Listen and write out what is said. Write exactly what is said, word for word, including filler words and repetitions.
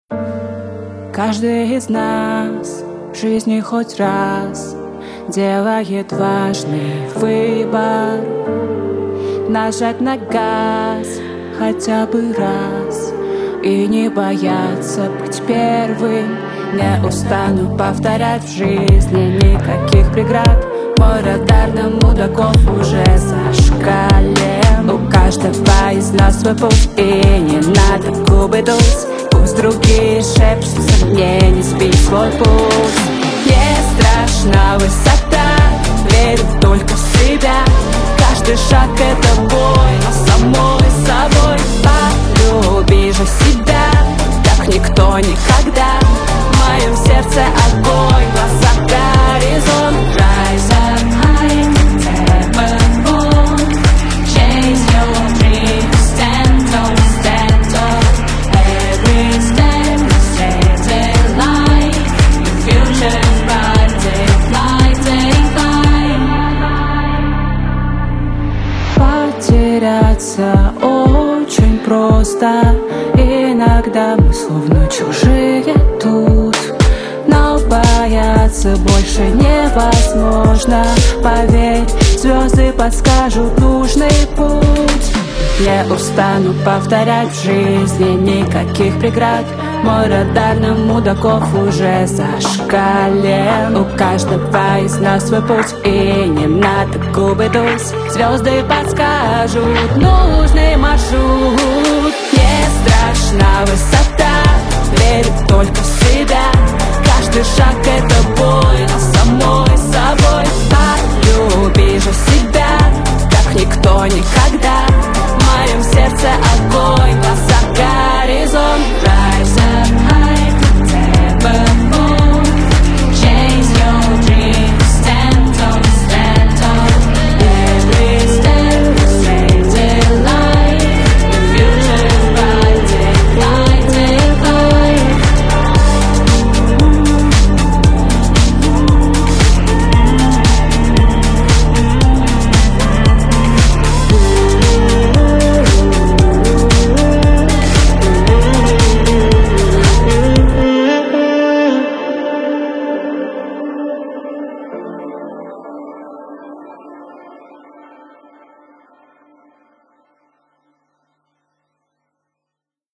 Каждый из нас в жизни хоть раз делает важный выбор. Нажать на газ хотя бы раз и не бояться быть первым. Не устану повторять в жизни никаких преград. Мой радар на мудаков уже зашкален. У каждого из нас свой путь, и не надо губы дуть. Пусть другие шепчутся мне, не сбей свой путь. Не страшна высота, верю только в себя. Каждый шаг это бой, но самой собой. Полюби же себя, так никто никогда. В моем сердце огонь, глаза горизонт. Rise up high, never fall. Chase your dreams, stand tall, stand tall. Every step is saving life. Your future is bright, take flight, take flight. Потеряться очень просто. Иногда мы словно чужие тут, но бояться больше невозможно. Поверь, звезды подскажут нужный путь. Не устану повторять в жизни никаких преград. Мой радар на мудаков уже зашкален. У каждого из нас свой путь, и не надо губы дуть. Звезды подскажут нужный маршрут. Не страшна высота,